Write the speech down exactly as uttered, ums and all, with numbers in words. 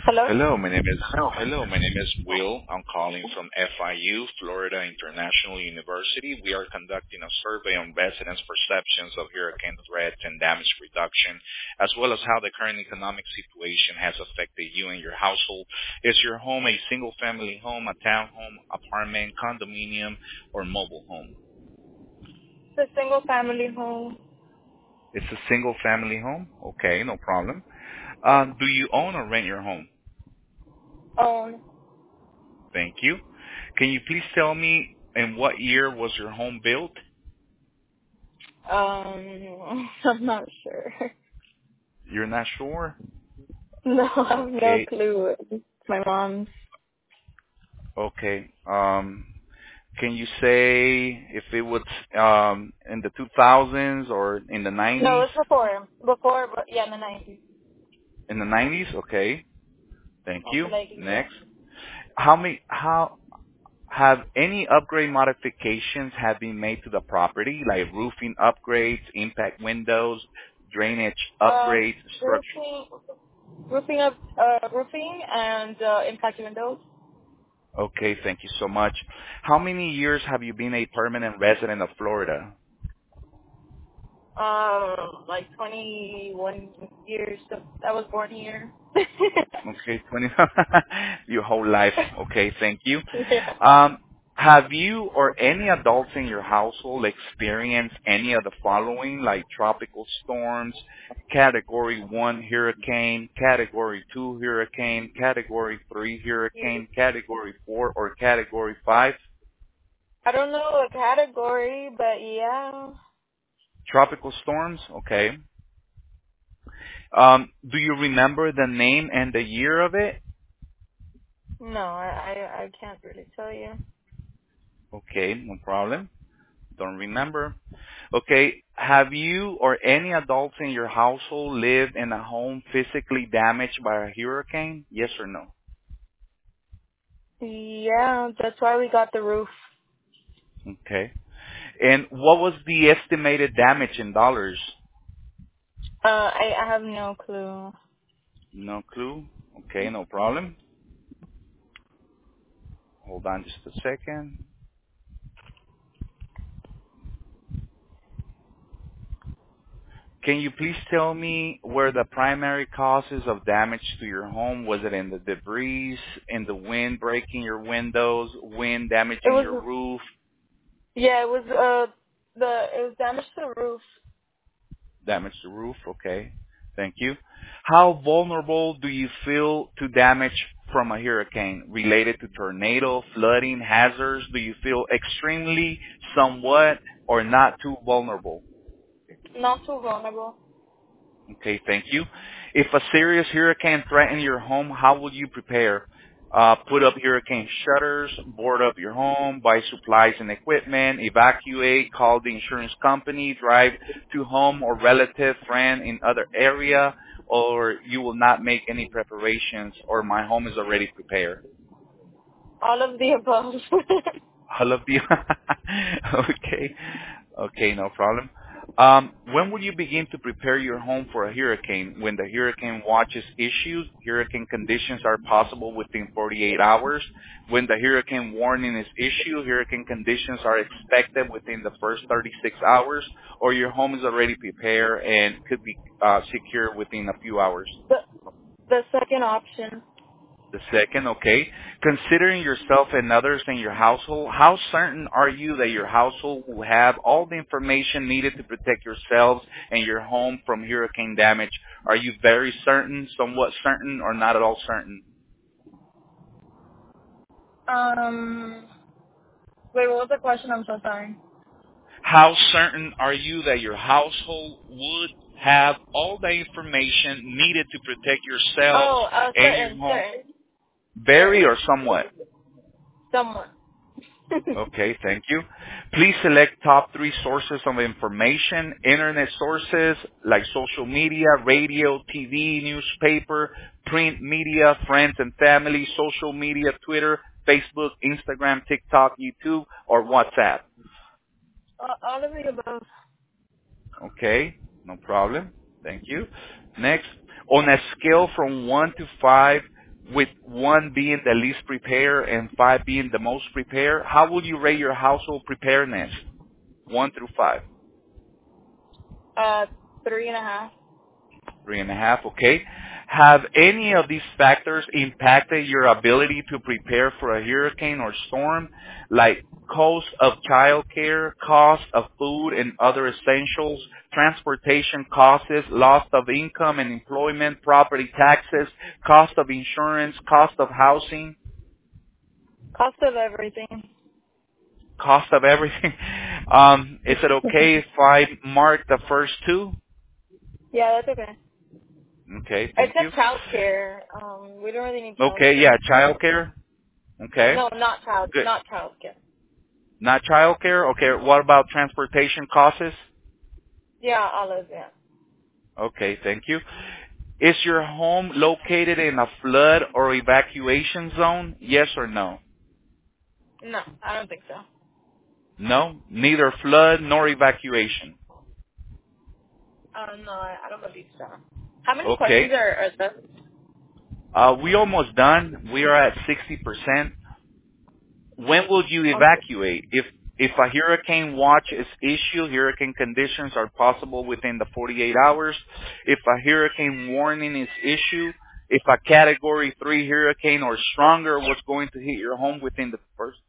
Hello? Hello, my name is Hello, my name is Will. I'm calling from F I U, Florida International University. We are conducting a survey on residents' perceptions of hurricane threats and damage reduction, as well as how the current economic situation has affected you and your household. Is your home a single-family home, a townhome, apartment, condominium, or mobile home? It's a single family home. It's a single-family home? Okay, no problem. Uh, do you own or rent your home? Um, Thank you. Can you please tell me in what year was your home built? um, I'm not sure. You're not sure? No, I have no Okay. clue. It's my mom's. Okay. Um, can you say if it was um, in the two thousands or in the No, nineties? it's before. Before, but yeah, in the nineties. In the nineties? Okay. Thank Oh, you. like, yeah. Next. How many, how, have any upgrade modifications have been made to the property, like roofing upgrades, impact windows, drainage Um, upgrades, structure? roofing, roofing up, uh, roofing and, uh, impact windows. Okay, thank you so much. How many years have you been a permanent resident of Florida? Um, like twenty-one years. So I was born here. Okay, twenty, your whole life. Okay, thank you. Yeah. Um, have you or any adults in your household experienced any of the following, like tropical storms, category one hurricane, category two hurricane, category three hurricane, category four, or category five? I don't know a category, but yeah. Tropical storms? Okay. Um, do you remember the name and the year of it? No, I, I, I can't really tell you. Okay, no problem. Don't remember. Okay, have you or any adults in your household lived in a home physically damaged by a hurricane? Yes or no? Yeah, that's why we got the roof. Okay. And what was the estimated damage in dollars? Uh, I, I have no clue. No clue. Okay, no problem. Hold on just a second. Can you please tell me where the primary causes of damage to your home? Was it in the debris, in the wind breaking your windows, wind It damaging your was, roof, yeah, it was, uh, the, it was damage to the roof. damage the roof? Okay. Thank you. How vulnerable do you feel to damage from a hurricane related to tornado, flooding, hazards? Do you feel extremely, somewhat, or not too vulnerable? Not too vulnerable. Okay, thank you. If a serious hurricane threatened your home, how will you prepare? Uh, put up hurricane shutters, board up your home, buy supplies and equipment, evacuate, call the insurance company, drive to home or relative, friend in other area, or you will not make any preparations, or my home is already prepared. All of the above. All of the okay, okay, no problem. Um, when will you begin to prepare your home for a hurricane? When the hurricane watch is issued, hurricane conditions are possible within forty-eight hours. When the hurricane warning is issued, hurricane conditions are expected within the first thirty-six hours, or your home is already prepared and could be uh, secure within a few hours. the, the second option. The second, okay. Considering yourself and others in your household, how certain are you that your household will have all the information needed to protect yourselves and your home from hurricane damage? Are you very certain, somewhat certain, or not at all certain? Um, wait, what was the question? I'm so sorry. How certain are you that your household would have all the information needed to protect yourselves Oh, uh, and your certain, home? certain, Very certain. or somewhat? Someone. Okay, thank you. Please select top three sources of information. Internet sources like social media, radio, T V, newspaper, print media, friends and family, social media, Twitter, Facebook, Instagram, TikTok, YouTube, or WhatsApp. Uh, all of the above. Okay, no problem. Thank you. Next, on a scale from one to five, with one being the least prepared and five being the most prepared, how would you rate your household preparedness? One through five. Uh, three and a half. Three and a half, okay. Have any of these factors impacted your ability to prepare for a hurricane or storm, like cost of childcare, cost of food and other essentials, transportation costs, loss of income and employment, property taxes, cost of insurance, cost of housing, Cost of everything. cost of everything? Um, is it okay if I mark the first two? Yeah, that's okay. Okay, thank you. Except childcare. Um, we don't really need Okay, childcare. yeah, childcare. Okay, No, not child, good. not childcare. Not childcare? Okay, what about transportation costs? Yeah, olive. Yeah. Okay, thank you. Is your home located in a flood or evacuation zone? Yes or no? No, I don't think so. No, neither flood nor evacuation. Uh, no, I, I don't believe so. How many questions Okay, are, are there? uh, we almost done. We are at sixty percent. When will you Okay. evacuate? If if a hurricane watch is issued, hurricane conditions are possible within the forty-eight hours. If a hurricane warning is issued, if a category three hurricane or stronger was going to hit your home within the first